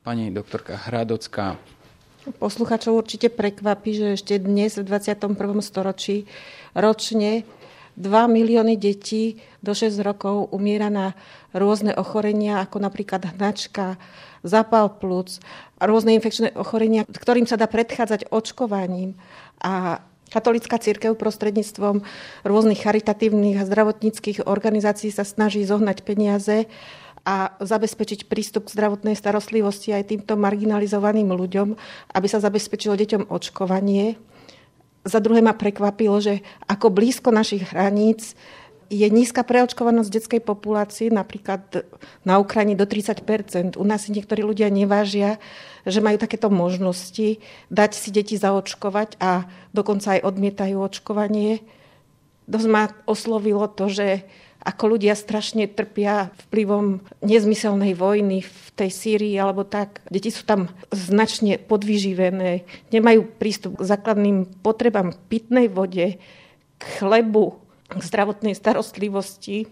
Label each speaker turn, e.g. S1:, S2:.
S1: Pani doktorka Hradocká.
S2: Posluchačov určite prekvapí, že ešte dnes v 21. storočí ročne 2 milióny detí do 6 rokov umiera na rôzne ochorenia, ako napríklad hnačka, zápal plúc, rôzne infekčné ochorenia, ktorým sa dá predchádzať očkovaním. A katolícka cirkev prostredníctvom rôznych charitatívnych a zdravotníckych organizácií sa snaží zohnať peniaze a zabezpečiť prístup k zdravotnej starostlivosti aj týmto marginalizovaným ľuďom, aby sa zabezpečilo deťom očkovanie. Za druhé ma prekvapilo, že ako blízko našich hraníc je nízka preočkovanosť detskej populácie, napríklad na Ukrajine do 30%. U nás si niektorí ľudia nevážia, že majú takéto možnosti dať si deti zaočkovať a dokonca aj odmietajú očkovanie. Dosť ma oslovilo to, že ako ľudia strašne trpia vplyvom nezmyselnej vojny v tej Sýrii alebo tak. Deti sú tam značne podvyživené, nemajú prístup k základným potrebám, pitnej vode, k chlebu, k zdravotnej starostlivosti.